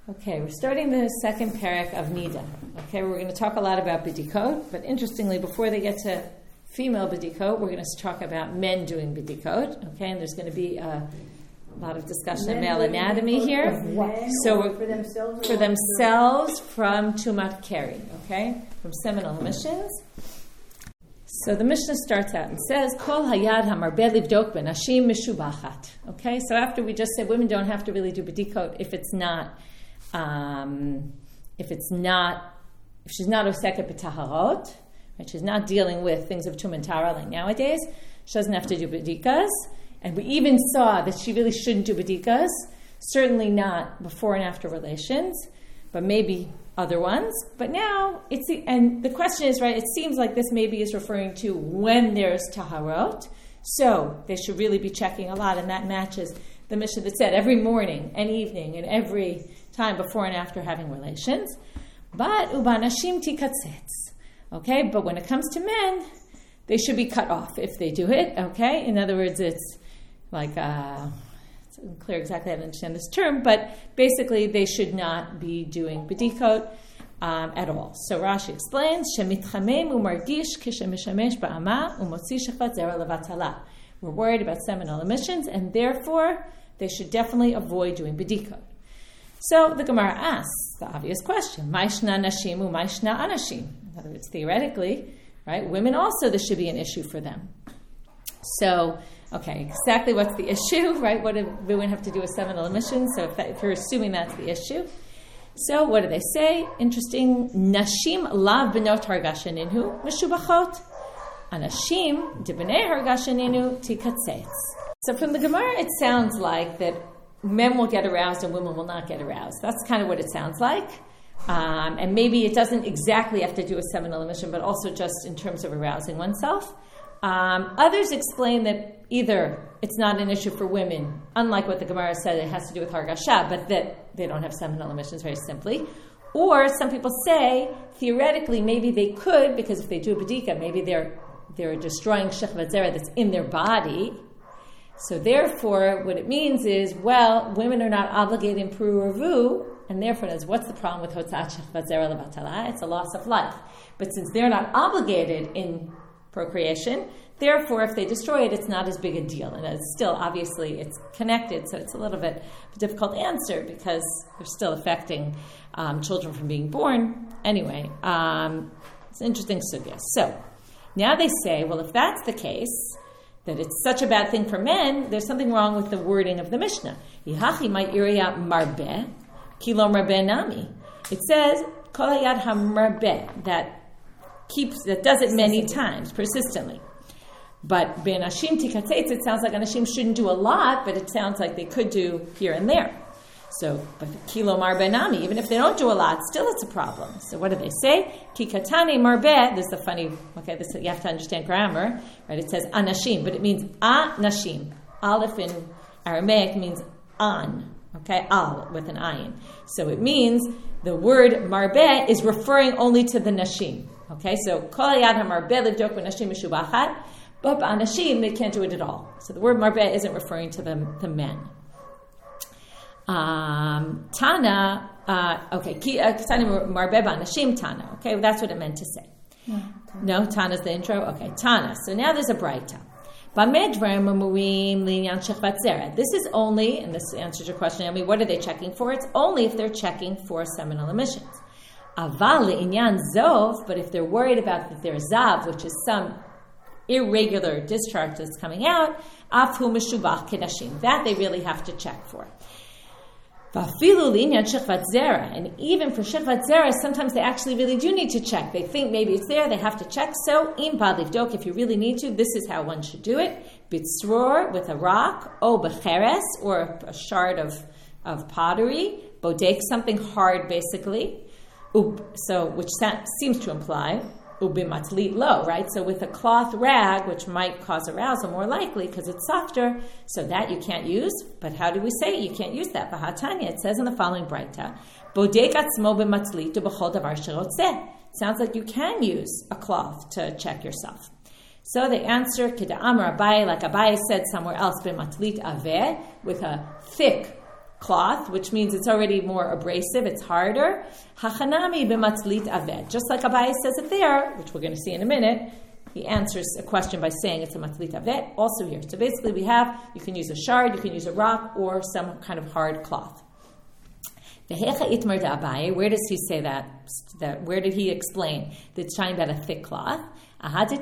Okay, we're starting the second parak of Nida. Okay, we're going to talk a lot about B'dikot, but interestingly, before they get to female B'dikot, we're going to talk about men doing B'dikot. Okay, and there's going to be a lot of discussion of male anatomy here. So for themselves from Tumat Keri, okay, from seminal emissions. So the Mishnah starts out and says, Kol hayad hamarbeh livdok b'nashim mishubachat. Okay, so after we just said women don't have to really do B'dikot if she's not oseket b'taharot, right? She's not dealing with things of tum and tara like nowadays. She doesn't have to do b'dikas, and we even saw that she really shouldn't do b'dikas. Certainly not before and after relations, but maybe other ones. But now and the question is, right? It seems like this maybe is referring to when there's taharot, so they should really be checking a lot, and that matches the Mishnah that said every morning and evening and every time before and after having relations. But ubanashim tikatzetz. Okay, but when it comes to men, they should be cut off if they do it. Okay, in other words, it's like it's unclear exactly how to understand this term, but basically they should not be doing b'dikot at all. So Rashi explains, shemitchamem umargish kishemishamesh ba'ama umotzi shechat zera levatala. We're worried about seminal emissions, and therefore they should definitely avoid doing b'dikot. So the Gemara asks the obvious question: Maishna nashim u'maishna anashim. In other words, theoretically, right? Women also, this should be an issue for them. So, okay, exactly what's the issue, right? What do women have to do with seminal emissions? So if you're assuming that's the issue. So what do they say? Interesting. Nashim lav benot hargashaninu meshubachot. Anashim dibnei hargashaninu tikatzetz. So from the Gemara, it sounds like that men will get aroused and women will not get aroused. That's kind of what it sounds like. And maybe it doesn't exactly have to do with seminal emission, but also just in terms of arousing oneself. Others explain that either it's not an issue for women, unlike what the Gemara said, it has to do with hargasha, but that they don't have seminal emissions very simply. Or some people say, theoretically, maybe they could, because if they do a b'dika, maybe they're destroying shechvat zera that's in their body. So therefore, what it means is, well, women are not obligated in Puruvu, and therefore, what's the problem with Hotzat Shechvat Zera Levatala? It's a loss of life. But since they're not obligated in procreation, therefore, if they destroy it, it's not as big a deal. And it's still, obviously, it's connected, so it's a little bit of a difficult answer because they're still affecting children from being born. Anyway, it's an interesting sugya. So, now they say, well, if that's the case, that it's such a bad thing for men, there's something wrong with the wording of the Mishnah. Yihachi ma'iriya marbeh, kilo marbeh nami. It says, kol hayad hamarbeh, that does it many times, persistently. But be'anashim tikatzetz, it sounds like anashim shouldn't do a lot, but it sounds like they could do here and there. So, but kilo marbeh nami, even if they don't do a lot, still it's a problem. So what do they say? Ki katane marbeh, this is a funny, you have to understand grammar, right? It says anashim, but it means anashim. Aleph in Aramaic means an, okay? Al, with an ayin. So it means the word marbeh is referring only to the nashim, okay? So, kol hayad hamarbeh livdok b'nashim mishubachat, but anashim, they can't do it at all. So the word marbeh isn't referring to the men. Tana, okay, marbeh b'anashim Tana. Okay, that's what it meant to say. No, Tana's the intro. Okay, Tana. So now there's a braita. This is only, and this answers your question, Amy, what are they checking for? It's only if they're checking for seminal emissions. Aval inyan zov, but if they're worried about that there's zav, which is some irregular discharge that's coming out, afhu meshubach kedashim. That they really have to check for. And even for shechvat zera, sometimes they actually really do need to check. They think maybe it's there, they have to check. So, im bad livdok, if you really need to, this is how one should do it. Bitzror, with a rock, o becheres, or a shard of pottery, bodek, something hard basically. So, which seems to imply, ubimatlit lo, right? So with a cloth rag, which might cause arousal more likely because it's softer, so that you can't use. But how do we say you can't use that? B'hatanya, it says in the following braita, bodek atzmo bimatlit b'chol davar sherotzeh. Sounds like you can use a cloth to check yourself. So they answer, Kida'amar Abaye, like Abaye said somewhere else, bimatlit aveh, with a thick cloth, which means it's already more abrasive, it's harder. Hachanami b'matlit aved. Just like Abaye says it there, which we're going to see in a minute, he answers a question by saying it's a matlit aved, also here. So basically you can use a shard, you can use a rock, or some kind of hard cloth. Where does he say that? Where did he explain that it's talking about a thick cloth? Okay,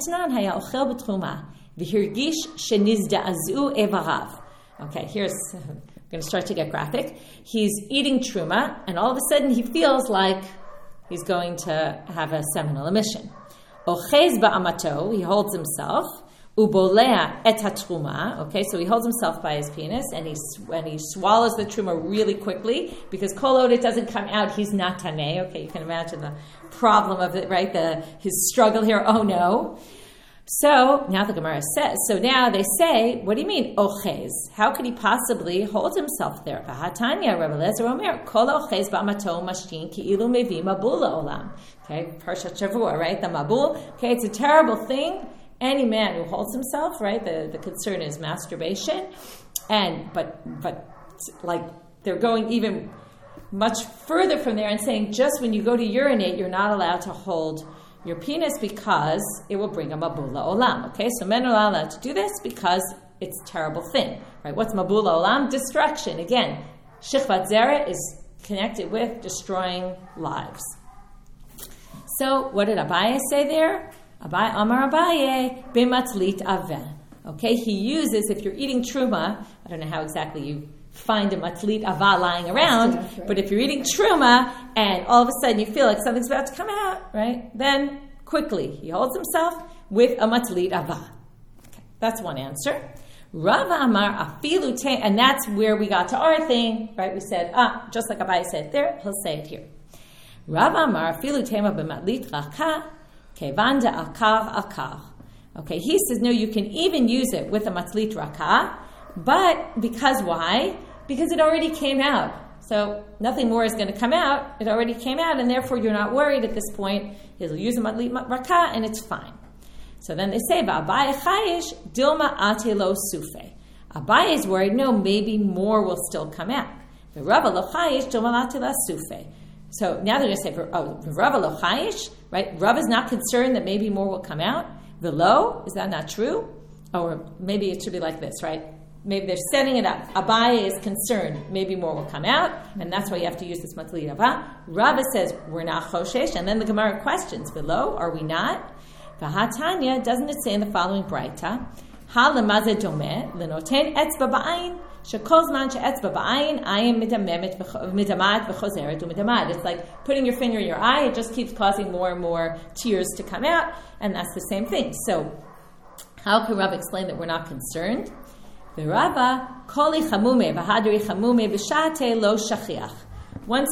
here's, I'm going to start to get graphic. He's eating truma, and all of a sudden he feels like he's going to have a seminal emission. Ochez ba'amato, he holds himself. Ubolea et hatruma. Okay, so he holds himself by his penis, and he swallows the truma really quickly, because kol od it doesn't come out, he's not taneh. Okay, you can imagine the problem of it, right? His struggle here. Oh no. So now the Gemara says. So now they say, what do you mean ochez? How could he possibly hold himself there? V'hatanya Rabbi Eliezer Omer kol ochez ba'amato mashkin ki'ilu mevi mabul olam. Okay, Parshat Shavua, right? The mabul. Okay, it's a terrible thing. Any man who holds himself, right? The concern is masturbation, but like they're going even much further from there and saying just when you go to urinate, you're not allowed to hold your penis because it will bring a mabula olam. Okay, so men are not allowed to do this because it's a terrible thing, right? What's mabula olam? Destruction. Again, shichvat zera is connected with destroying lives. So what did Abaye say there? Abaye Amar Abaye b'matlit aveh. Okay, he uses, if you're eating truma, I don't know how exactly you find a matlit avah lying around, but if you're eating truma and all of a sudden you feel like something's about to come out, right, then quickly he holds himself with a matlit avah. Okay, that's one answer. Rava Amar afilu te, and that's where we got to our thing, right? We said, just like Abaye said there, he'll say it here. Rava Amar afilu tema b'matlit raka. Okay, he says, no, you can even use it with a matlit raka, but because why? Because it already came out. So nothing more is going to come out. It already came out, and therefore you're not worried at this point. He'll use a matlit raka, and it's fine. So then they say, Abaye chayish dilma atelo sufe. Abaye is worried, no, maybe more will still come out. The Rava lo chayish dilma atela sufe. So now they're going to say, Rava lo chayish, right? Rav is not concerned that maybe more will come out. Velo, is that not true? Or maybe it should be like this, right? Maybe they're setting it up. Abaye is concerned, maybe more will come out, and that's why you have to use this matlit avah. Rava says, we're not choshesh, and then the Gemara questions, Velo, are we not? V'hatanya, doesn't it say in the following braita, Ha lemaze domeh, lenoten etzba ba'ayin, shekol zman she'etzba ba'ayin, ayin midamat v'chozeret u'midamat. It's like putting your finger in your eye, it just keeps causing more and more tears to come out, and that's the same thing. So, how can Rav explain that we're not concerned? V'Rava, koli chamume v'hadri chamume v'shate lo shachiach. Once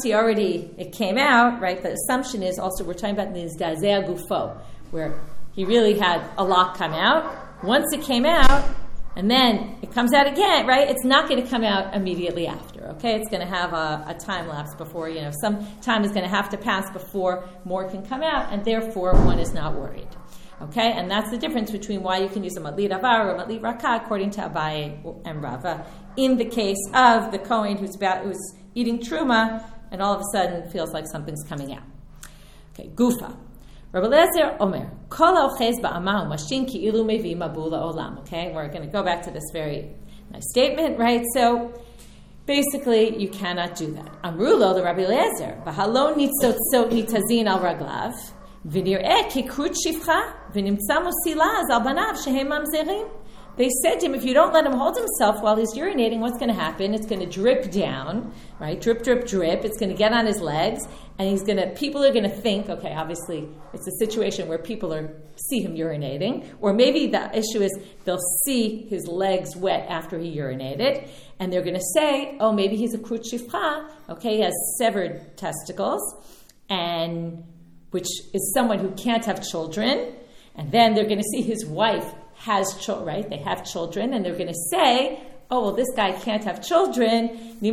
it came out, right, the assumption is also we're talking about nizdazeh gufo, where he really had a lot come out. Once it came out, and then it comes out again, right? It's not going to come out immediately after, okay? It's going to have a time lapse before, some time is going to have to pass before more can come out, and therefore one is not worried, okay? And that's the difference between why you can use a matlit avah or a matlit raka, according to Abaye and Rava, in the case of the Kohen who's eating truma, and all of a sudden feels like something's coming out. Okay, gufa. Rabbi Eliezer Omer, Kol ha'ochez ba'ama u'mashin ki'ilu mevi mabul ha'olam. Okay, we're going to go back to this very nice statement, right? So, basically, you cannot do that. Amrulo, the Rabbi Eliezer, B'halon nitzotzot nitazin al raglav, v'nir'eh kikrut shifcha, v'nimtza musilaz al banav shehem mamzerim. They said to him, if you don't let him hold himself while he's urinating, what's going to happen? It's going to drip down, right? Drip, drip, drip. It's going to get on his legs, and people are going to think, okay, obviously it's a situation where people see him urinating, or maybe the issue is they'll see his legs wet after he urinated, and they're going to say, oh, maybe he's a krut shifcha, okay, he has severed testicles, and which is someone who can't have children, and then they're going to see his wife has children, right? They have children, and they're going to say, oh, well, this guy can't have children. Okay,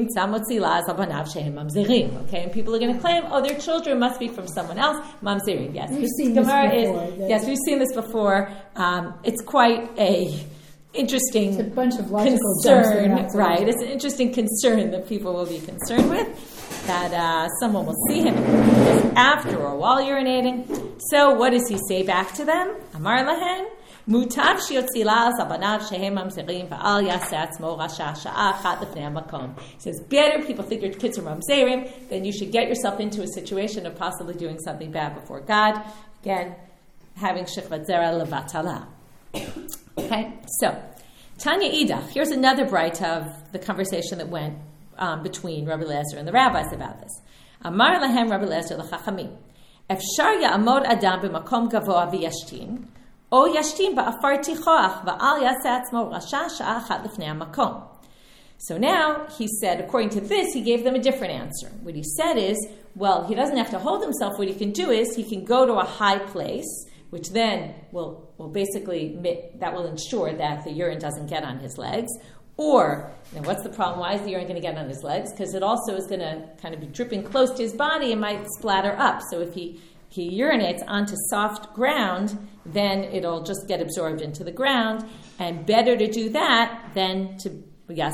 and people are going to claim, oh, their children must be from someone else. Mamzerim, yes. We've seen this before. Yes, we've seen this before. It's quite a interesting it's a bunch of logical concern, right? It's an interesting concern that people will be concerned with, that someone will see him after or while urinating. So what does he say back to them? Amar lahen, mutav shiotzi la zabanav shehem mamzerim va'al yaseh atzmo rasha sha'a achat lefnei hamakom. He says, better people think your kids are mamzerim, then you should get yourself into a situation of possibly doing something bad before God. Again, having shechvat zera levatala. Okay, so Tanya Idach. Here's another bright of the conversation that went between Rabbi Eliezer and the rabbis about this. Amar lahem Rabbi Eliezer l'chachamim. Efshar ya'amod adam b'makom gavoa v'yashtin, o yashtin ba'afar tichoach va'al yaseh atzmo rasha sha'a achat lefnei hamakom. So now, he said, according to this, he gave them a different answer. What he said is, well, he doesn't have to hold himself. What he can do is, he can go to a high place, which then will basically, that will ensure that the urine doesn't get on his legs. Or, what's the problem? Why is the urine going to get on his legs? Because it also is going to kind of be dripping close to his body and might splatter up. So if he urinates onto soft ground, then it'll just get absorbed into the ground. And better to do that than to, right,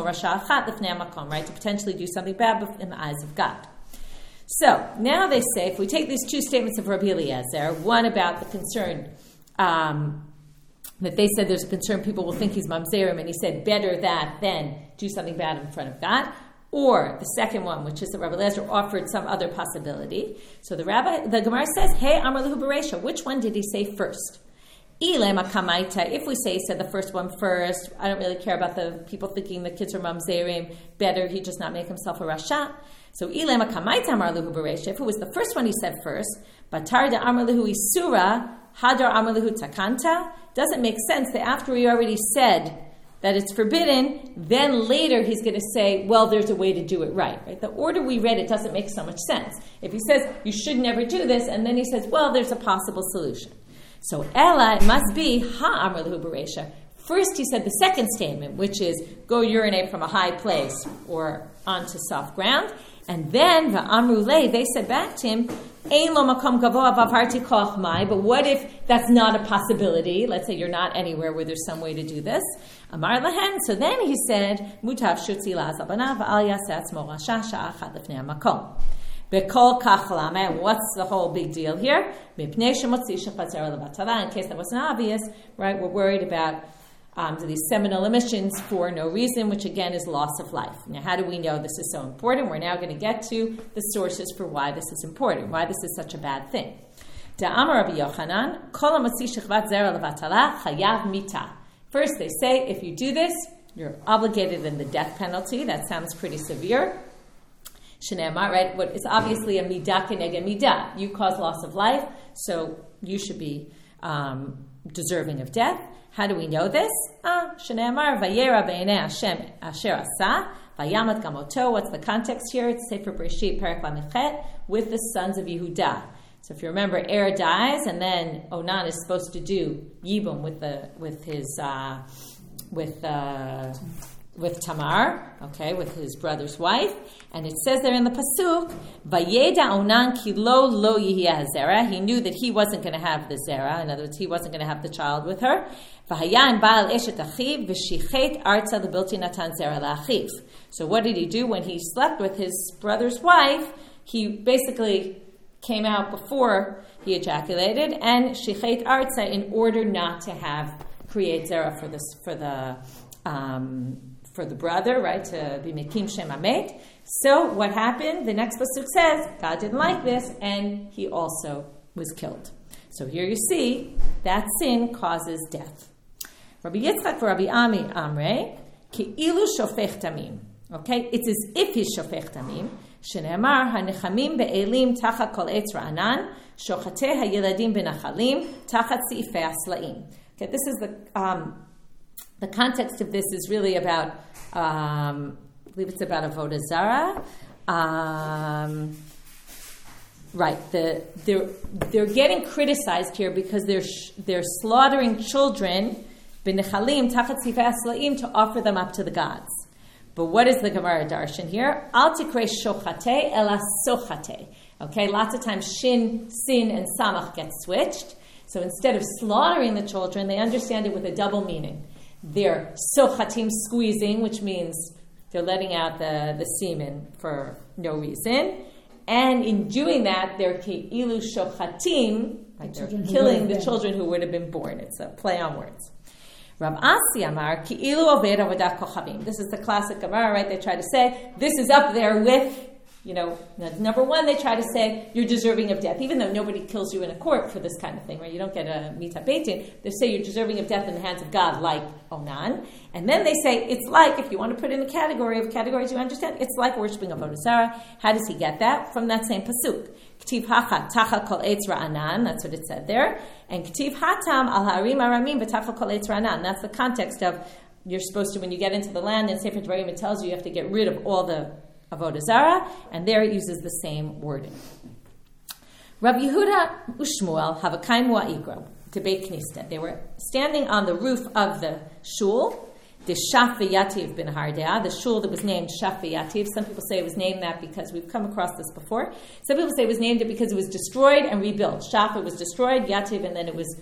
to potentially do something bad in the eyes of God. So, now they say, if we take these two statements of Rabbi Eliezer, one about the concern, that they said there's a concern people will think he's mamzerim, and he said better that than do something bad in front of God, or the second one, which is that Rabbi Eliezer offered some other possibility. So the Gemara says, hey, Amar Lehu Bereisha, which one did he say first? If we say he said the first one first, I don't really care about the people thinking the kids are mamzerim, better he just not make himself a rasha. So, if it was the first one he said first, Batar da Amar Lehu Isura, Hadar Amar Lehu Takanta, doesn't make sense that after he already said that it's forbidden, then later he's going to say, well, there's a way to do it right? The order we read, it doesn't make so much sense. If he says, you should never do this, and then he says, well, there's a possible solution. So, Ella, it must be, Ha Amar Lehu Bereisha. First he said the second statement, which is, go urinate from a high place or onto soft ground. And then, va'amrulei, they said back to him, ein lo makom gavoa v'avarti koach mai, but what if that's not a possibility? Let's say you're not anywhere where there's some way to do this. Amar lahen, so then he said, mutav shutzi la zabana v'al yaseh atzmo rasha sha'a achat lefnei hamakom. Bekol kach lama, what's the whole big deal here? Mipnei shemotzi shechat zera levatala, in case that wasn't obvious, right? We're worried about these seminal emissions for no reason, which again is loss of life. Now, how do we know this is so important? We're now going to get to the sources for why this is important, why this is such a bad thing. Da'amar Rabbi Yochanan, kol hamotzi shechvat zera levatala chayav mita. First, they say, if you do this, you're obligated in the death penalty. That sounds pretty severe. Shneimar, right? It's obviously a midah keneged midah. You cause loss of life, so you should be deserving of death. How do we know this? Shneimar vayera b'einei Hashem asher asa vayamat gamoto. What's the context here? It's Sefer Bereshit Perek Lamichet with the sons of Yehudah. So if you remember, Er dies, and then Onan is supposed to do Yibum with Tamar, okay, with his brother's wife, and it says there in the pasuk, "Vayeda Onan ki lo yihya zera." He knew that he wasn't going to have the zera. In other words, he wasn't going to have the child with her. V'hayan ba'al eshet achiv v'shichet arza lebilti natan zera la'achiv. So what did he do when he slept with his brother's wife? He basically came out before he ejaculated and shichet arza in order not to create zera for the brother, right, to be mekim shem amet. So what happened? The next pasuk says God didn't like this, and he also was killed. So here you see that sin causes death. Rabbi Yitzchak for Rabbi Ami Amre ki ilu shofech tamim. Okay, it's as if he's shofech tamim. Shene'amar hanechamim be'elim tachat kol etz ra'anan shochatei hayeladim benachalim tachat si'ifei aslaim. Okay, this is the context of this is really about, I believe it's about Avodah Zarah. Right, they're getting criticized here because they're slaughtering children, b'nechalim tachat sifei aslaim, to offer them up to the gods. But what is the Gemara darshan here? Al tikrei shochatei ela sochatei. Okay, lots of times sin, and samach get switched. So instead of slaughtering the children, they understand it with a double meaning. They're sochatim, squeezing, which means they're letting out the semen for no reason. And in doing that, they're ke'ilu shochatim, like they're killing the children who would have been born. It's a play on words. Rav Asi Amar, ki'ilu oved avodat kochavim. This is the classic Gemara, right? They try to say, this is up there with, number one, they try to say, you're deserving of death, even though nobody kills you in a court for this kind of thing, right? You don't get a mita beitin. They say you're deserving of death in the hands of God, like Onan. And then they say, it's like, if you want to put in a category of categories you understand, it's like worshiping Avodah Zarah. How does he get that? From that same pasuk. K'tiv hacha tacha kol eitz ra'anan, that's what it said there. And k'tiv hatam al ha'arim aramim b'tacha kol eitz ra'anan. That's the context of, you're supposed to, when you get into the land, in Sefer Devarim, it tells you have to get rid of all the Avodah Zarah, and there it uses the same wording. Rav Yehuda Ushmuel have a kaimua igro to Beit Knisset. They were standing on the roof of the shul, the Shaf V'Yativ bin Hardea, the shul that was named Shaf V'Yativ. Some people say it was named that because we've come across this before. Some people say it was named it because it was destroyed and rebuilt. Shaf, it was destroyed, Yativ, and then it was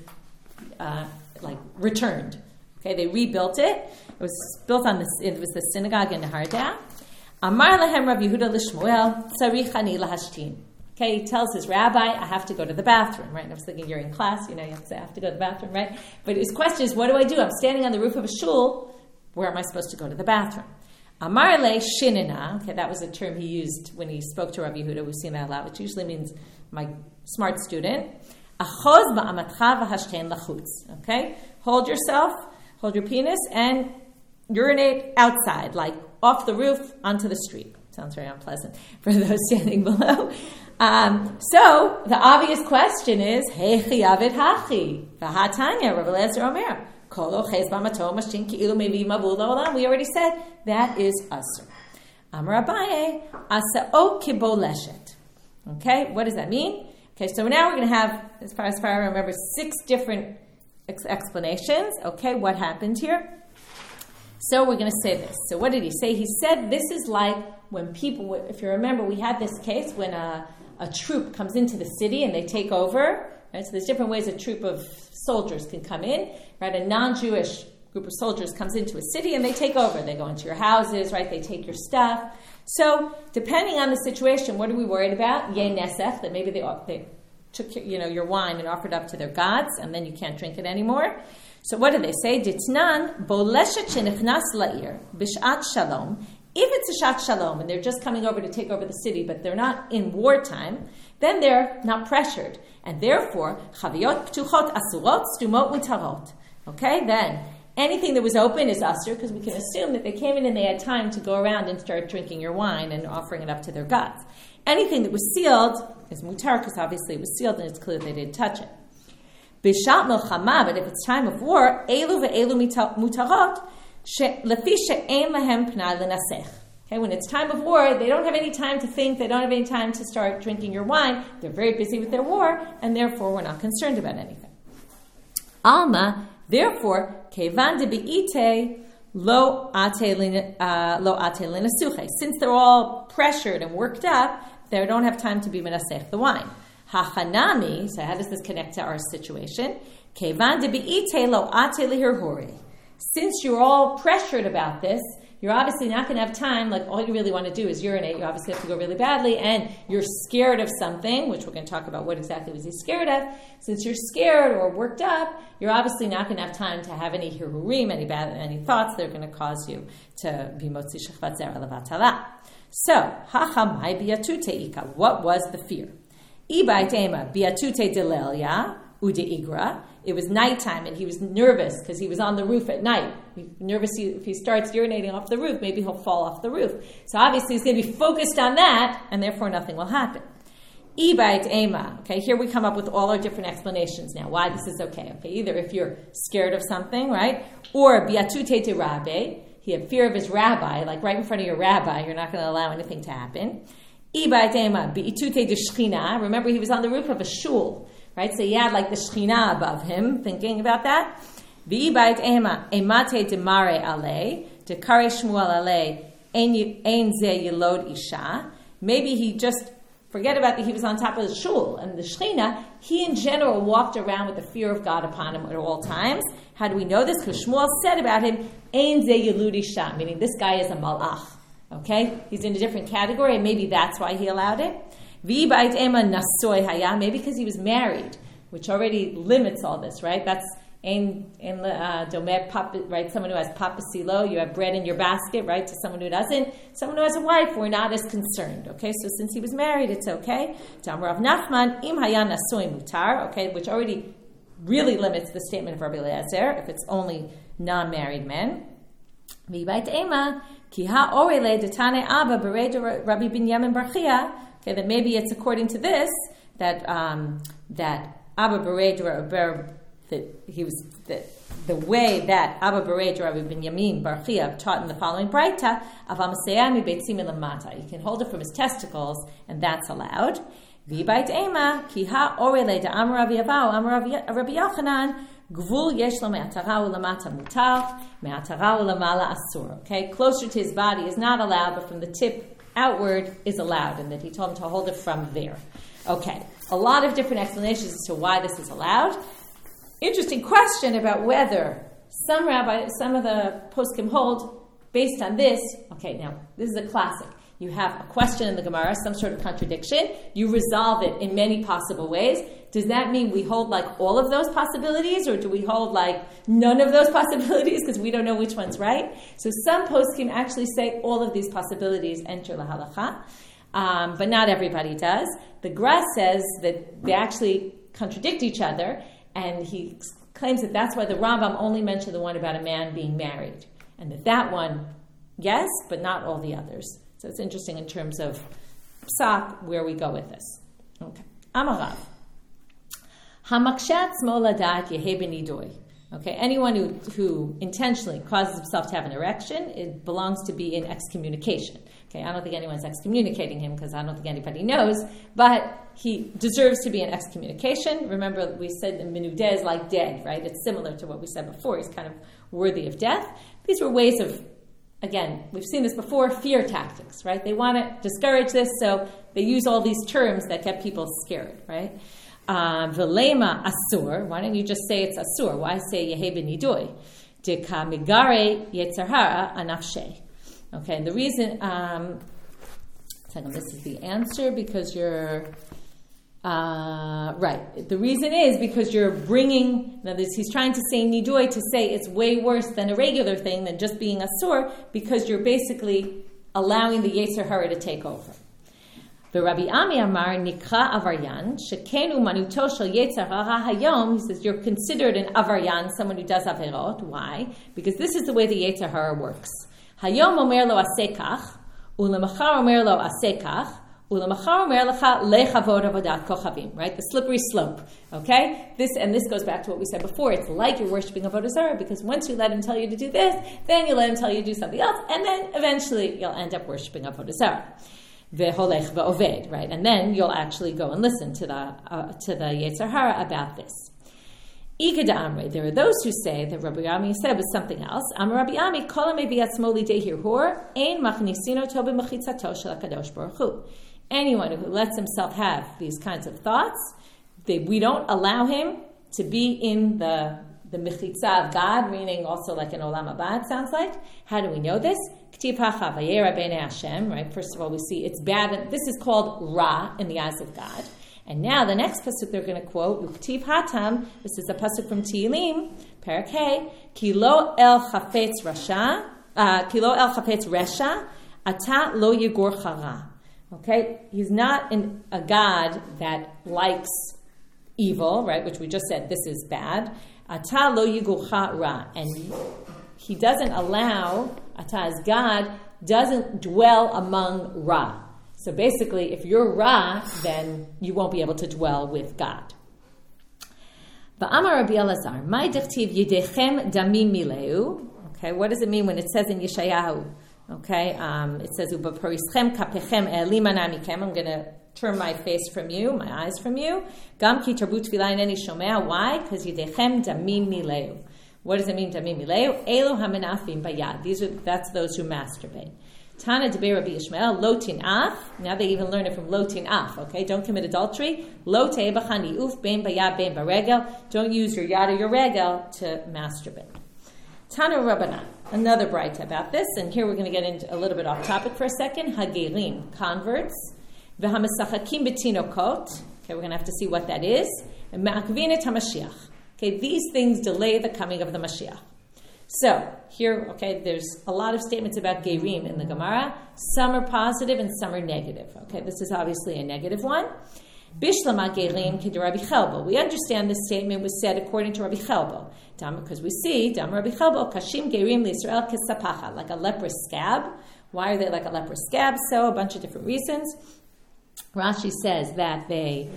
returned. Okay, they rebuilt it. It was built on it was the synagogue in Hardea. Amar lahem Rav Yehuda l'Shmuel, tzarich ani lahashtin. Okay, he tells his rabbi, I have to go to the bathroom, right? And I was thinking, you're in class, you have to say, I have to go to the bathroom, right? But his question is, what do I do? I'm standing on the roof of a shul. Where am I supposed to go to the bathroom? Amar le shinina. Okay, that was a term he used when he spoke to Rav Yehuda. We've seen that a lot, which usually means my smart student. Achoz ba'amatcha v'hashten lachutz. Okay, hold yourself, hold your penis, and urinate outside, like off the roof onto the street. Sounds very unpleasant for those standing below. So the obvious question is, Hey chiyavid hachi v'hatanya Rav Eliezer Omer kol ochez b'amato mashtin ki'ilu mevi mabul la'olam. We already said that is asur. Amar Abaye asa'o kiboleshet. Okay, what does that mean? Okay, so now we're going to have, as far as I remember, 6 different explanations. Okay, what happened here? So we're going to say this. So what did he say? He said this is like when people, if you remember, we had this case when a troop comes into the city and they take over. Right? So there's different ways a troop of soldiers can come in. Right? A non-Jewish group of soldiers comes into a city and they take over. They go into your houses, right? They take your stuff. So depending on the situation, what are we worried about? Ye nesech, that maybe they took your wine and offered up to their gods, and then you can't drink it anymore. So what do they say? Ditnan boleshet shenichnas la'ir b'shat shalom. If it's a shat shalom and they're just coming over to take over the city, but they're not in wartime, then they're not pressured, and therefore chaviyot ptuchot asurot stumot mutarot. Okay, then anything that was open is asur, because we can assume that they came in and they had time to go around and start drinking your wine and offering it up to their gods. Anything that was sealed is mutar, because obviously it was sealed and it's clear they didn't touch it. Bishat milchama, but if it's time of war, elu ve'elu mutarot lefi she'en lahem pnai l'nasech. Okay, when it's time of war, they don't have any time to think, they don't have any time to start drinking your wine. They're very busy with their war, and therefore we're not concerned about anything. Alma, therefore, kevan de be'ite lo ate l'nasuche. Since they're all pressured and worked up, they don't have time to be menasech the wine. Hachanami, so how does this connect to our situation? Kevan de be'ite lo ate lihirhori. Since you're all pressured about this, you're obviously not going to have time, like all you really want to do is urinate. You obviously have to go really badly, and you're scared of something, which we're going to talk about what exactly was he scared of. Since you're scared or worked up, you're obviously not going to have time to have any hirurim, any thoughts that are going to cause you to be motzi shechvat zera levatala. So, hachamai biatute ika. What was the fear? Ibai tema biatute delelia ude igra. It was nighttime, and he was nervous because he was on the roof at night. He's nervous if he starts urinating off the roof, maybe he'll fall off the roof. So obviously he's going to be focused on that, and therefore nothing will happen. Ibait ema. Okay, here we come up with all our different explanations now, why this is okay. Okay, either if you're scared of something, right? Or biatute de rabbe. He had fear of his rabbi, like right in front of your rabbi, you're not going to allow anything to happen. Ibait ema biitute de shchina. Remember, he was on the roof of a shul. Right, so he had like the Shekhinah above him, thinking about that. V'ibait ema emate demare ale dekare Shmuel ale ein ze yelod isha. Maybe he just forget about that he was on top of the shul and the Shechina, he in general walked around with the fear of God upon him at all times. How do we know this? Because Shmuel said about him, Ein ze yeludi sham, meaning this guy is a malach. Okay? He's in a different category, and maybe that's why he allowed it. Vi bait ema nasoy haya, maybe because he was married, which already limits all this, right? That's in domer papa, right? Someone who has papasilo, you have bread in your basket, right? To someone who doesn't, someone who has a wife, we're not as concerned. Okay, so since he was married, it's okay. Rav Nachman im haya nasoy mutar, okay, which already really limits the statement of Rabbi Eliezer if it's only non-married men. Vi bait ema ki ha orele detane abba bered Rabbi Binyamin bar Chia. Okay, that maybe it's according to this that Abba Bered that he was the way that Abba Bered Rabbi Binyamin bar Chia taught in the following Braita of Amaseyami Beitzim Lamata. You can hold it from his testicles, and that's allowed. V'bait ema ki ha orele da Amar Rabbi Avau Amar Rabbi Yochanan gvul yesh lo me'atara u'lamata mutar me'atara u'lamala asur. Okay, closer to his body is not allowed, but from the tip outward is allowed, and that he told him to hold it from there. Okay, a lot of different explanations as to why this is allowed. Interesting question about whether some of the poskim hold based on this. Okay, now this is a classic. You have a question in the Gemara, some sort of contradiction. You resolve it in many possible ways. Does that mean we hold like all of those possibilities, or do we hold like none of those possibilities because we don't know which one's right? So some poskim actually say all of these possibilities enter la halacha, but not everybody does. The Gra says that they actually contradict each other, and he claims that that's why the Rambam only mentioned the one about a man being married, and that one, yes, but not all the others. So it's interesting in terms of psak where we go with this. Okay. Amarav. Hamakshat smoladat yehe benidoy. Okay, anyone who intentionally causes himself to have an erection, it belongs to be in excommunication. Okay, I don't think anyone's excommunicating him because I don't think anybody knows, but he deserves to be in excommunication. Remember, we said the minudeh is like dead, right? It's similar to what we said before. He's kind of worthy of death. These were ways of, again, we've seen this before, fear tactics, right? They want to discourage this, so they use all these terms that get people scared, right? Velema asur. Why don't you just say it's asur? Why say yehe benidoy? Dika migare yetzarhara anafshe. Okay, and the reason, this is the answer because you're, right. The reason is because you're bringing, now he's trying to say nidoy to say it's way worse than a regular thing than just being asur, because you're basically allowing the yetzer hara to take over. The Rabbi Ami Amar Nikra Avaryan Shekenu Manuto Shel Yetzer Hara Hayom. He says you're considered an Avaryan, someone who does averot. Why? Because this is the way the Yetzer Hara works. Hayom Omer Lo Asekach, Ulemachar Omer Lo Asekach, Ulemachar Omer Lecha Lechavod Avodat Kochavim. Right, the slippery slope. Okay, this goes back to what we said before. It's like you're worshiping Avodah Zarah, because once you let him tell you to do this, then you let him tell you to do something else, and then eventually you'll end up worshiping Avodah Zarah. Veholech ve'oved, right? And then you'll actually go and listen to the Yetzer Hara about this. Ikeda Amre, there are those who say that Rabbi Ami said was something else. Amar Rabbi Ami, kol meviatzmo lidei hirhur, ein machnisino to b'mechitzato shel HaKadosh Baruch Hu. Anyone who lets himself have these kinds of thoughts, we don't allow him to be in the mechitza of God, meaning also like an olam haba, it sounds like. How do we know this? Right? First of all, we see it's bad. This is called Ra in the eyes of God. And now the next pasuk they're going to quote, Uktiv Hatam, this is a pasuk from Tehillim, Perek Hey, Kilo el chafetz resha, ata lo yigor chara. Okay? He's not a God that likes evil, right? Which we just said, this is bad. Ata lo yigor chara. And he doesn't allow, Ata as God, doesn't dwell among Ra. So basically, if you're Ra, then you won't be able to dwell with God. Va'amar Rabbi Elazar, mai dichtiv yidechem damim mileu. Okay, what does it mean when it says in Yeshayahu? Okay, it says u'baparischem kapechem e'limana mikem. I'm going to turn my face from you, my eyes from you. Gam ki tarbu tefillah ineni shomea. Why? Because yidechem damim mileu. What does it mean, damim mileu? Elu hamenafim bayad. That's those who masturbate. Tana Debe Rabbi Yishmael, Lo Tin'af. Now they even learn it from Lo Tin'af, okay? Don't commit adultery. Lo Te'ebachani Uf, Ben Bayad, Ben Baregel. Don't use your yad or your regel to masturbate. Tana Rabbanan, another bright about this, and here we're going to get into a little bit off topic for a second. Hagerim, converts. V'hamasachakim betinokot. Okay, we're going to have to see what that is. And ma'akvinet hamashiach. Okay, these things delay the coming of the Mashiach. So, here, okay, there's a lot of statements about Gerim in the Gemara. Some are positive and some are negative. Okay, this is obviously a negative one. Bishlama Gerim ki Rabbi Chelbo. We understand this statement was said according to Rabbi Chelbo. Because we see, Dam Rabbi Chelbo, Kashim Gerim l'Yisrael kesapacha, like a leprous scab. Why are they like a leprous scab? So, a bunch of different reasons. Rashi says that they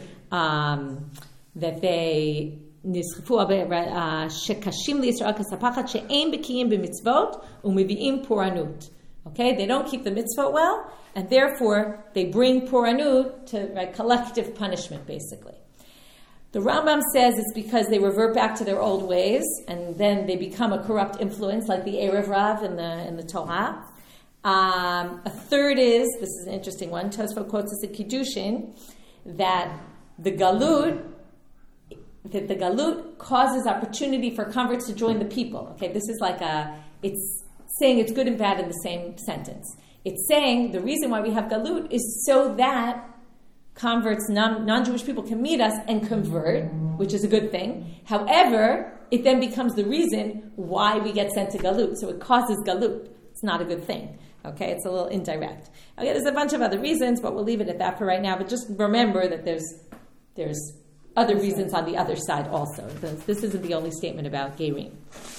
נסחפו שקשים לישראל כספחת שאין בקיאים במצוות ומביאים פורענות. Okay, they don't keep the mitzvot well, and therefore they bring poranut to collective punishment, basically. The Rambam says it's because they revert back to their old ways, and then they become a corrupt influence, like the Erev Rav in the Torah. A third is, this is an interesting one, Tosfot quotes us in Kiddushin, that the Galut causes opportunity for converts to join the people. Okay, this is like it's saying it's good and bad in the same sentence. It's saying the reason why we have Galut is so that converts, non-Jewish people can meet us and convert, which is a good thing. However, it then becomes the reason why we get sent to Galut. So it causes Galut. It's not a good thing. Okay, it's a little indirect. Okay, there's a bunch of other reasons, but we'll leave it at that for right now. But just remember that there's other reasons on the other side also. This isn't the only statement about Gerim.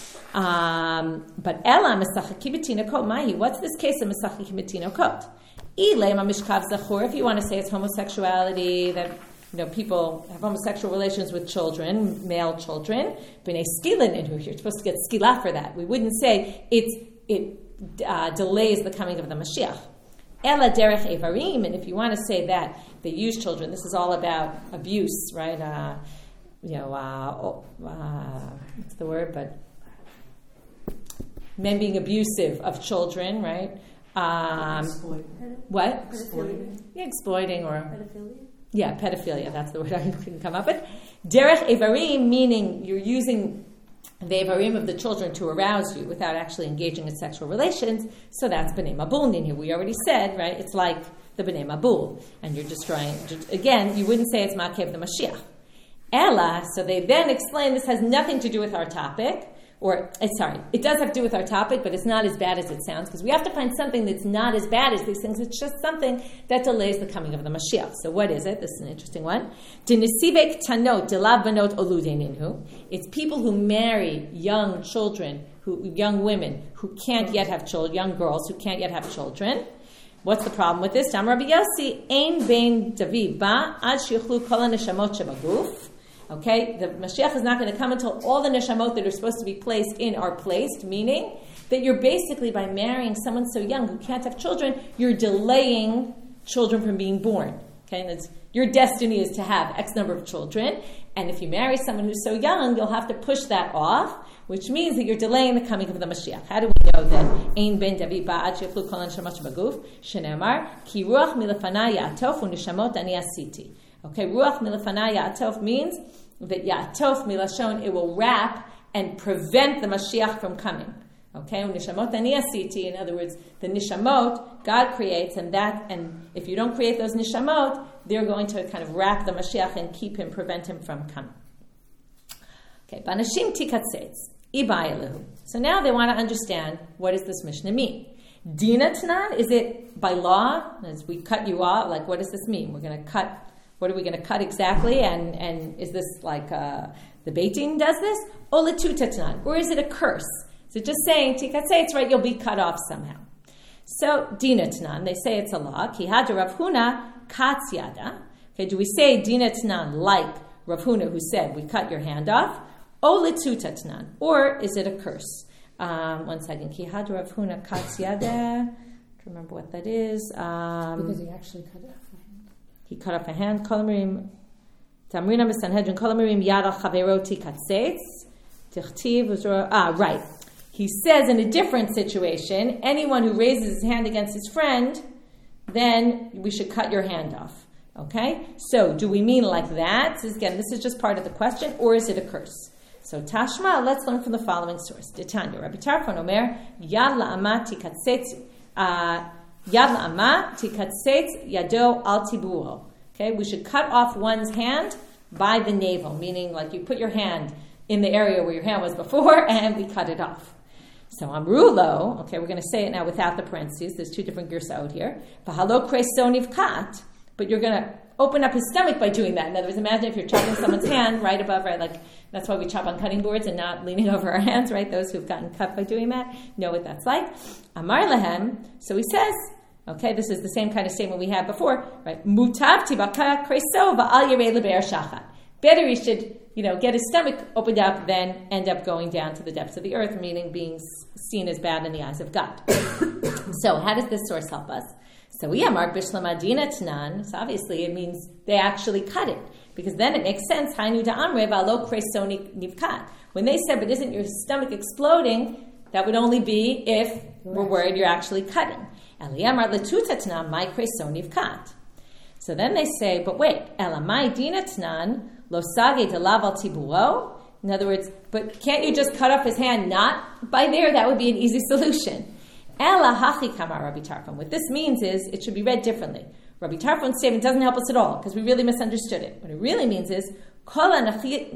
But Ela Mesachaki B'Tinokot Mahi. What's this case of Mesachaki B'Tinokot? Ilema Mishkav Zachor. If you want to say it's homosexuality, that people have homosexual relations with children, male children. B'nei Skilin in who you're supposed to get skila for that. We wouldn't say it delays the coming of the Mashiach. Ela derech evarim, and if you want to say that they use children, this is all about abuse, right? What's the word? But men being abusive of children, right? What? Exploiting. Yeah, exploiting or pedophilia. Yeah, pedophilia. That's the word I couldn't come up with. Derech evarim, meaning you're using the evarim of the children to arouse you without actually engaging in sexual relations. So that's b'nei mabul in here. We already said, right? It's like the b'nei mabul, and you're destroying. Again, you wouldn't say it's makev the Mashiach. Ella. So they then explain this has nothing to do with our topic. It does have to do with our topic, but it's not as bad as it sounds, because we have to find something that's not as bad as these things. It's just something that delays the coming of the Mashiach. So what is it? This is an interesting one. It's people who marry young children, young women who can't yet have children, young girls who can't yet have children. What's the problem with this? Rabbi Yossi, ein bein David ba ad shichlu kol haneshamot shebaguf. Okay, the Mashiach is not going to come until all the neshamot that are supposed to be placed in are placed, meaning that you're basically, by marrying someone so young who can't have children, you're delaying children from being born. Okay, and your destiny is to have X number of children, and if you marry someone who's so young, you'll have to push that off, which means that you're delaying the coming of the Mashiach. How do we know that? Ein ben David ba'ad sheyachlu kol haneshamot shebaguf, shenemar, ki ruach milefanai ya'atof u'neshamot ani asiti. Okay, ruach milefanai ya'atof means that ya'atof milashon, it will wrap and prevent the Mashiach from coming. Okay, u'neshamot ani asiti, in other words, the nishamot God creates, and if you don't create those nishamot, they're going to kind of wrap the Mashiach and prevent him from coming. Okay, banashim tikatzetz ibayelu. So now they want to understand, what does this Mishnah mean? Dina Tanan, is it by law? As we cut you off, like what does this mean? We're going to cut. What are we going to cut exactly? And is this like the Beit Din does this? Oletutatnan, or is it a curse? Is it just saying tikatzetz, right? You'll be cut off somehow. So Dina Tanan, they say it's a law. Ki hada Rav Huna katz yada. Okay, do we say Dina Tanan like Rav Huna, who said we cut your hand off? Oletutatnan, or is it a curse? One second. Ki hada Rav Huna katz yada. I don't remember what that is. Because he actually cut off. He cut off a hand. Kolamirim Tamrina B'Sanhedrin Kolamirim Yad Al Chaveroti Katzetz Tichtiv. Right. he says in a different situation, anyone who raises his hand against his friend, then we should cut your hand off. Okay? So, do we mean like that? So again, this is just part of the question, or is it a curse? So, Tashma, let's learn from the following source. Titania, Rabbi Tarfon Omer, Yad la'ama tikatzet yado al tibuo. Okay, we should cut off one's hand by the navel, meaning like you put your hand in the area where your hand was before, and we cut it off. So Amrulo, okay, we're going to say it now without the parentheses. There's two different girsot here. V'halo kreso nivkat, but you're going to open up his stomach by doing that. In other words, imagine if you're chopping someone's hand right above, right, like that's why we chop on cutting boards and not leaning over our hands, right? Those who've gotten cut by doing that know what that's like. Amar lahem, so he says, okay, this is the same kind of statement we had before, right? Mutav tibaka kreso va'al yirei lebe'er shachat. Better he should, get his stomach opened up than end up going down to the depths of the earth, meaning being seen as bad in the eyes of God. So how does this source help us? So Yamar Bishlam Adina Tnan, so obviously it means they actually cut it, because then it makes sense. Hainu da'amre v'alo kresoni nivkat. When they said, but isn't your stomach exploding, that would only be if we're worried you're actually cutting. Eliyamar letuta tnan my kresoni nivkat. So then they say, but wait, elamai dina tnan lo sage delav al tibuo. In other words, but can't you just cut off his hand not by there? That would be an easy solution. Ela hachi kamar Rabbi Tarfon. What this means is it should be read differently. Rabbi Tarfon's statement doesn't help us at all because we really misunderstood it. What it really means is anyone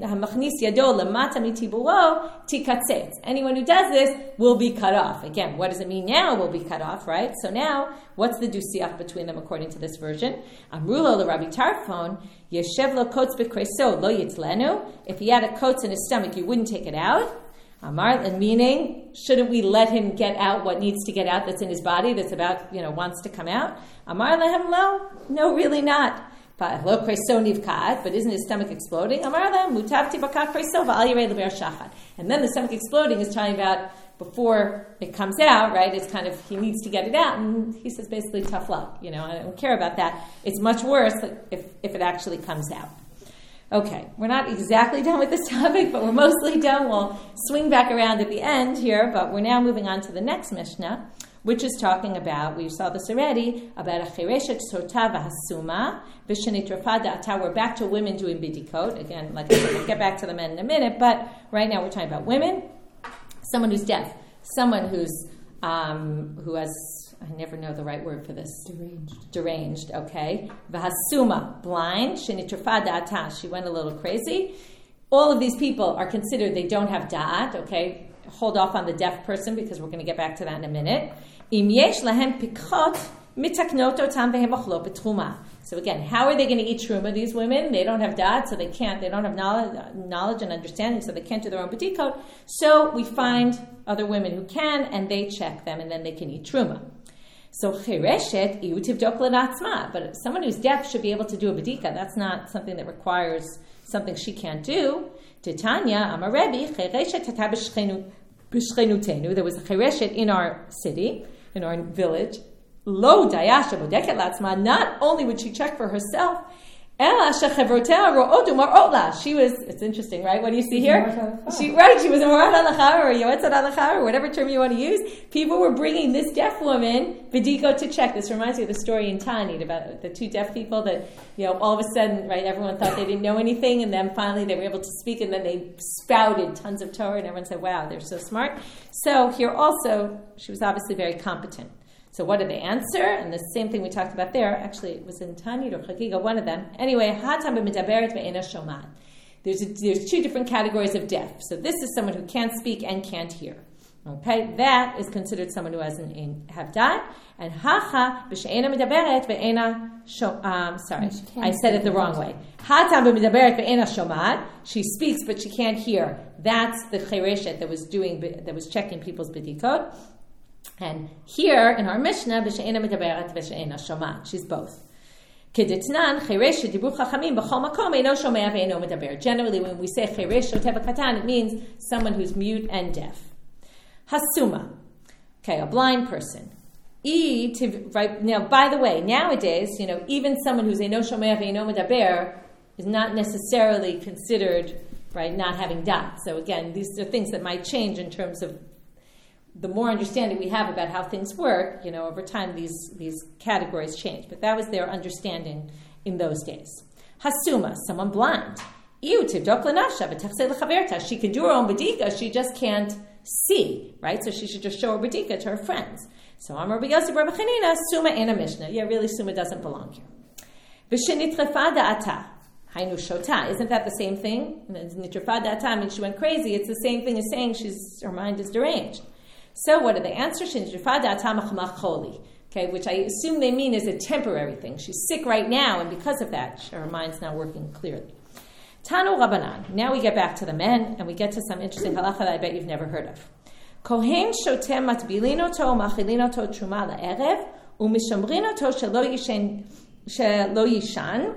who does this will be cut off. Again, what does it mean now will be cut off, right? So now, what's the dusiach between them according to this version? Amrulo le Rabbi Tarfon, yeshev lo kotz b'kreso lo yitzlenu. If he had a kotz in his stomach, you wouldn't take it out. Amar, and meaning, shouldn't we let him get out what needs to get out that's in his body, that's about, wants to come out? Amar lehem lo, no, really not. But isn't his stomach exploding? Amar lehem mutav tibaka kreso va'al yirei lebe'er shachat. And then the stomach exploding is talking about before it comes out, right? It's kind of, he needs to get it out, and he says basically tough luck. I don't care about that. It's much worse if it actually comes out. Okay, we're not exactly done with this topic, but we're mostly done. We'll swing back around at the end here, but we're now moving on to the next Mishnah, which is talking about, we saw this already, about a chireshet sota v'hasuma v'shenitrafa da'ata. We're back to women doing bidikot. Again, like I said, we'll get back to the men in a minute, but right now we're talking about women. Someone who's deaf, someone who has, I never know the right word for this. Deranged, okay. V'hasuma, blind. Shenitrafa da'ata, she went a little crazy. All of these people are considered, they don't have da'at, okay. Hold off on the deaf person because we're going to get back to that in a minute. Im yesh lahem pikot mitaknot otam v'hem b'truma. So again, how are they going to eat truma, these women? They don't have da'at, so they don't have knowledge and understanding, so they can't do their own b'tikot. So we find other women who can, and they check them, and then they can eat truma. So chireshet iu tivdok l'natzma, but someone who's deaf should be able to do a bedika. That's not something that requires something she can't do. Titania amar Rebbe chireshet tata b'shchenutenu. There was a chireshet in our city, in our village. Lo dayasha bodeket latzma. Not only would she check for herself, ela shechavrotea ro'odu mar'otla. She was. It's interesting, right? What do you see here? She was a morat halacha or a yoetzat halacha or whatever term you want to use. People were bringing this deaf woman bediko to check. This reminds me of the story in Tanit about the two deaf people that all of a sudden, right? Everyone thought they didn't know anything, and then finally they were able to speak, and then they spouted tons of Torah, and everyone said, "Wow, they're so smart." So here also, she was obviously very competent. So what did they answer? And the same thing we talked about there. Actually, it was in Tanit or Chagiga, one of them. Anyway, hatam b'medaberet ve'ena shomat. There's two different categories of deaf. So this is someone who can't speak and can't hear. Okay, that is considered someone who doesn't have da'at. And hacha b'she'ena medaberet ve'ena shomat. Sorry, I said it the wrong way. Hatam b'medaberet ve'ena shomat. She speaks, but she can't hear. That's the chireshet that was checking people's b'dikot. And here in our Mishnah, b'she'ena medaberet v'she'ena shomat. She's both. Kedetnan chiresh dibur chachamim b'chol makom eino shomea ve'eino medaber. Generally, when we say chiresh shoteh b'katan, it means someone who's mute and deaf. Hasuma, okay, a blind person. Right now, by the way, nowadays, even someone who's eino shomea ve'eino medaber is not necessarily considered, right, not having da'at. So again, these are things that might change in terms of the more understanding we have about how things work, over time these categories change. But that was their understanding in those days. Hasuma, someone blind. She can do her own badika, she just can't see, right? So she should just show her badika to her friends. So Amar Rabbi Yosef Rabbi Chanina, Suma in a Mishnah. Yeah, really, Suma doesn't belong here. V'shenitrefa da'ata, hainu shota. Isn't that the same thing? Nitrefa da'ata means she went crazy. It's the same thing as saying her mind is deranged. So what do they answer? Shenitrefa da'ata machmach choli. Okay, which I assume they mean is a temporary thing. She's sick right now, and because of that, her mind's not working clearly. Tanu Rabbanan. Now we get back to the men, and we get to some interesting halacha that I bet you've never heard of. Kohen shotem matbilin oto machilin oto truma la'erev u'mishamrin oto shelo yishan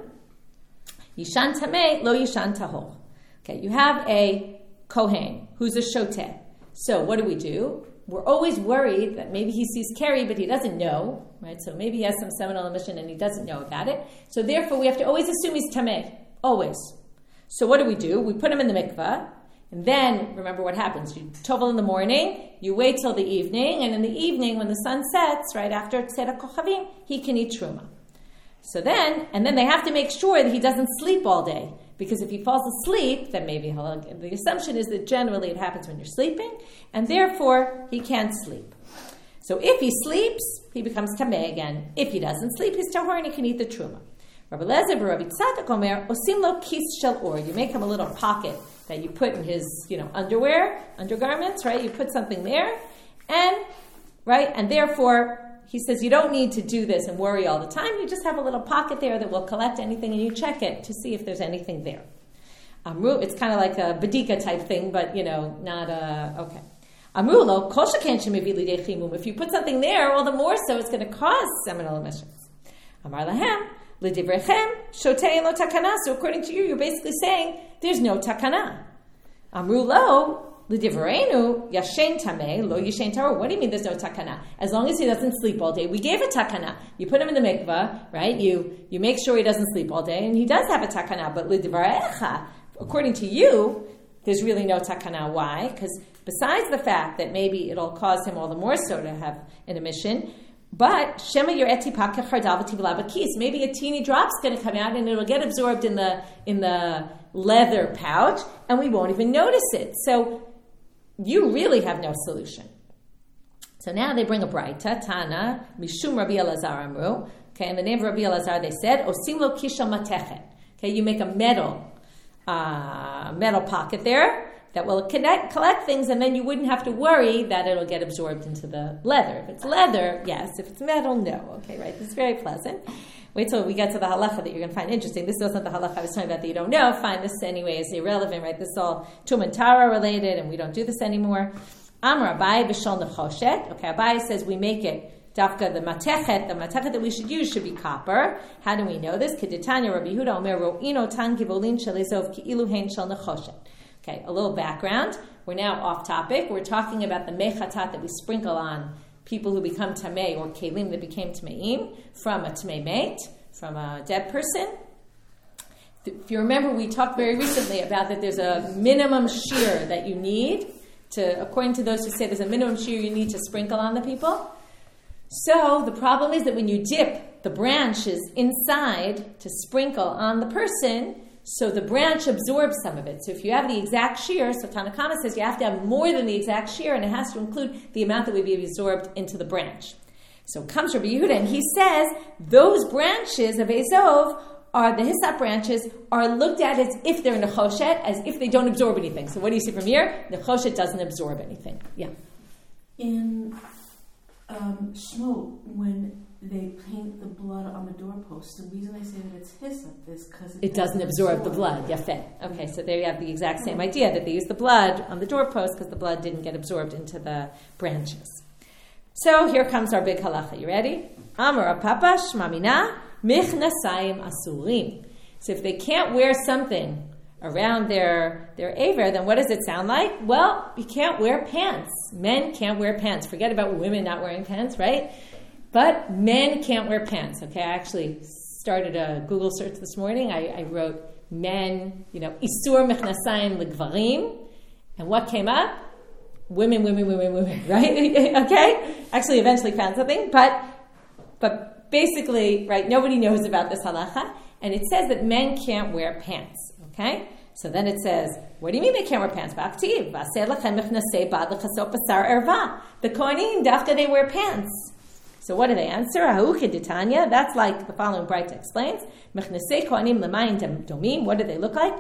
tamei lo yishan tahor. Okay, you have a kohen who's a shoteh. So what do? We're always worried that maybe he sees Keri, but he doesn't know, right? So maybe he has some seminal emission and he doesn't know about it. So therefore, we have to always assume he's tamei, always. So what do? We put him in the mikveh. And then, remember what happens. You tovel in the morning, you wait till the evening, and in the evening, when the sun sets, right after Tzedek Kochavim, he can eat truma. So then they have to make sure that he doesn't sleep all day. Because if he falls asleep, then maybe the assumption is that generally it happens when you're sleeping, and therefore, he can't sleep. So if he sleeps, he becomes tameh again. If he doesn't sleep, he's tahor and he can eat the truma. Rabbi Lezer, Rabbi Tzadok Omer, osim lo kis shel or. You make him a little pocket that you put in his, undergarments, right? You put something there, and therefore, he says you don't need to do this and worry all the time. You just have a little pocket there that will collect anything, and you check it to see if there's anything there. It's kind of like a badika type thing, but, not okay. Amrulo, kol sheken shemivili lidei chimum. If you put something there, all the more so it's going to cause seminal emissions. Amar lahem, l'divrechem, shotei lo takana. So according to you, you're basically saying there's no takana. Amrulo, l'divrenu, yashen tameh, lo yashen tahor. What do you mean there's no takana? As long as he doesn't sleep all day, we gave a takana. You put him in the mikveh, right? You make sure he doesn't sleep all day, and he does have a takana. But l'divrecha, according to you, there's really no takana. Why? Because besides the fact that maybe it'll cause him all the more so to have an emission, but shema yoreti pakach hardal v'tivalabakis. Maybe a teeny drop's going to come out and it'll get absorbed in the leather pouch, and we won't even notice it. So you really have no solution. So now they bring a braita, Tana, Mishum Rabbi Elazar Amru. Okay, in the name of Rabbi Elazar, they said, Osim lo kisha matechet. Okay, you make a metal pocket there that will collect things, and then you wouldn't have to worry that it'll get absorbed into the leather. If it's leather, yes. If it's metal, no. Okay, right? This is very pleasant. Wait till we get to the halacha that you're going to find interesting. This wasn't the halacha I was talking about that you don't know. Fine, this anyway is irrelevant, right? This is all Tum and Tara related, and we don't do this anymore. Amar Abai b'shol nechoshet. Okay, Abai says we make it dafka, the matechet that we should use should be copper. How do we know this? Keditanya Rabbi Yehuda Omer ro'ino tan givolin shelezov ki'ilu hein shel nechoshet. Okay, a little background. We're now off topic. We're talking about the mechatat that we sprinkle on people who become tamei, or kelim that became tameim, from a tamei mate, from a dead person. If you remember, we talked very recently about that there's a minimum shear that you need to, according to those who say there's a minimum shear you need to sprinkle on the people. So the problem is that when you dip the branches inside to sprinkle on the person, so the branch absorbs some of it. So if you have the exact shear, so Tanakama says you have to have more than the exact shear, and it has to include the amount that would be absorbed into the branch. So comes Rabbi Yehuda, and he says those branches of Ezov, the Hisap branches, are looked at as if they're nechoshet, as if they don't absorb anything. So what do you see from here? Nechoshet doesn't absorb anything. Yeah. In Shmo, when they paint the blood on the doorpost, the reason I say that it's hyssop is because it doesn't absorb the blood. Yafeh. Okay, so there you have the exact same idea, that they use the blood on the doorpost because the blood didn't get absorbed into the branches. So here comes our big halacha. You ready? Amar Papa Shmamina Michnasayim Asurim. So if they can't wear something around their aver, then what does it sound like? Well, you can't wear pants. Men can't wear pants. Forget about women not wearing pants, right? But men can't wear pants. Okay, I actually started a Google search this morning. I wrote men, Isur Michnasayim L'Gvarim. And what came up? women, right? Okay? Actually, eventually found something, but basically, right, nobody knows about this halacha, and it says that men can't wear pants, okay? So then it says, what do you mean they can't wear pants? The Kohanim, dafka, they wear pants. So what do they answer? That's like the following Braita explains. What do they look like?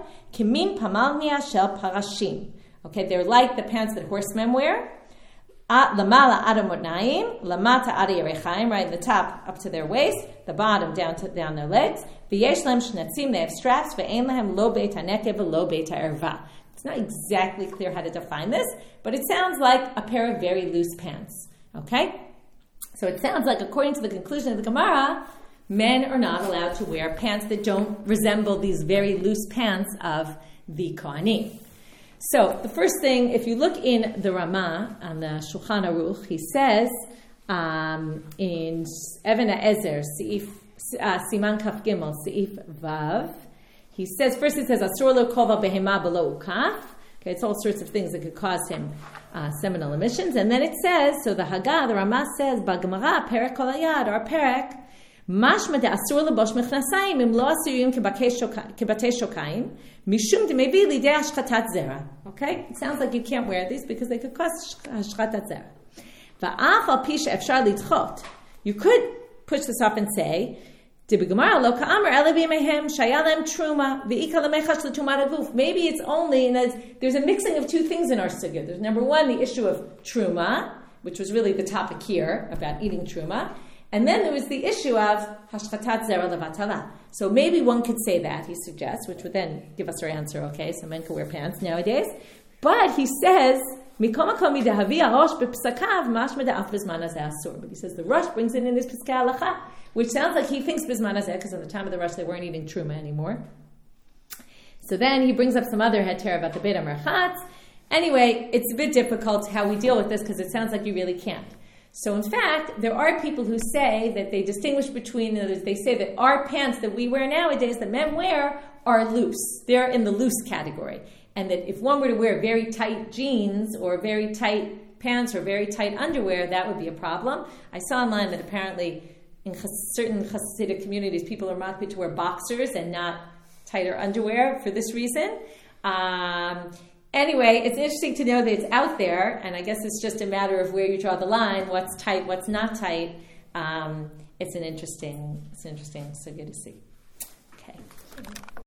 Okay, they're like the pants that horsemen wear. Lamala adamotnaim, lamata adayerechaim, right in the top up to their waist, the bottom down their legs. V'yesh lem shnetzim, they have straps. Ve'ein lehem lo beit hanekev v'lo beit ha'erva. It's not exactly clear how to define this, but it sounds like a pair of very loose pants. Okay, so it sounds like, according to the conclusion of the Gemara, men are not allowed to wear pants that don't resemble these very loose pants of the Kohanim. So the first thing, if you look in the Ramah on the Shulchan Aruch, he says in Even HaEzer, Siman Kaf Gimel, Seif Vav, he says, first it says, Asur lo kova behema below ukaf. Okay, it's all sorts of things that could cause him seminal emissions. And then it says, so the Haggah, the Ramah says, B'Gemara, Perek Kol Hayad, or Perek, Mashma de asur lebosh mechnasayim im lo asuyim kebatei shokayim mishum demevi lidei hashchatat zera. Okay, it sounds like you can't wear these because they could cause hashchatat zera. Va'af al pi she'efshar lidchot. You could push this off and say, Dibigmar lo ka'amar elevi mehem shayalem truma ve'ika lemechash l'tumat aguf. Maybe it's only, and there's a mixing of two things in our sugya. There's number one, the issue of truma, which was really the topic here about eating truma. And then there was the issue of hashchatat zera levatala. So maybe one could say that, he suggests, which would then give us our answer, okay, so men can wear pants nowadays. But he says, but he says the Rosh brings it in his Piskei Halacha, which sounds like he thinks bisman hazeh, because at the time of the Rosh they weren't eating truma anymore. So then he brings up some other heter about the Beit HaMerchatz. Anyway, it's a bit difficult how we deal with this, because it sounds like you really can't. So in fact, there are people who say that they distinguish between, they say that our pants that we wear nowadays, that men wear, are loose. They're in the loose category. And that if one were to wear very tight jeans or very tight pants or very tight underwear, that would be a problem. I saw online that apparently in certain Hasidic communities, people are makpid to wear boxers and not tighter underwear for this reason. Anyway, it's interesting to know that it's out there, and I guess it's just a matter of where you draw the line, what's tight, what's not tight. It's an interesting sugya to see. Okay.